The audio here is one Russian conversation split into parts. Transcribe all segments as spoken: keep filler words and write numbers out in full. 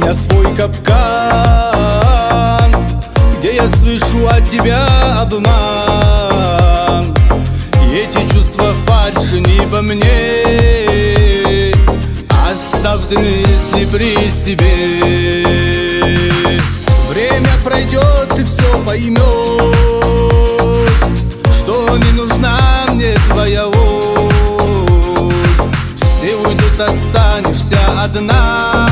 меня свой капкан, где я слышу от тебя обман. И эти чувства фальши не по мне, оставь ты мысли при себе. Время пройдет, ты все поймешь, что не нужна мне твоя ложь. Все уйдут, останешься одна,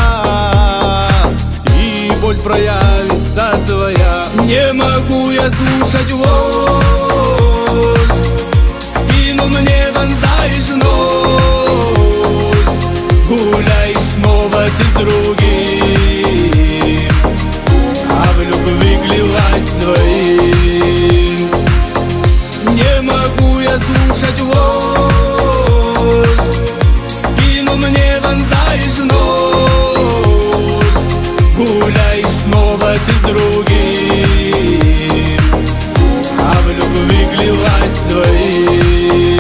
и боль проявится твоя. Не могу я слушать ложь, в спину мне вонзаешь нож. Гуляешь снова ты с другим, а в любви клялась твоим. Не могу я слушать ложь, в спину мне вонзаешь нож. Гуляешь снова ты с другим, а в любви клялась твоим.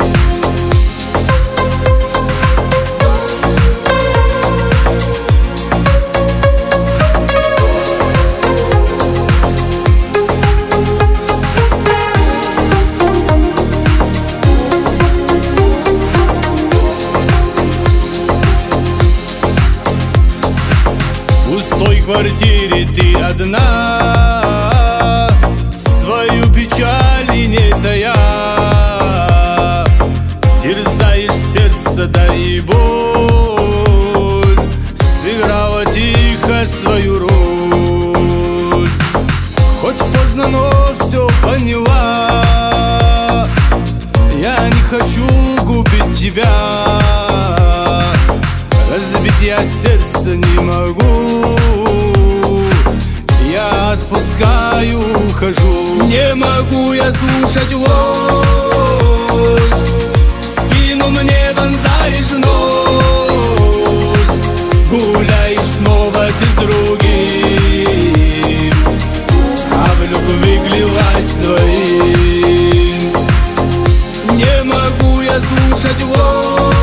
В пустой квартире ты одна, свою печаль и не тая, терзаешь сердце, да и боль сыграла тихо свою роль. Хоть поздно, но все поняла, я не хочу губить тебя. Разбить я сердце не могу, я отпускаю, ухожу. Не могу я слушать ложь, в спину мне вонзаешь нож. Гуляешь снова ты с другим, а в любви клялась твоим. Не могу я слушать ложь,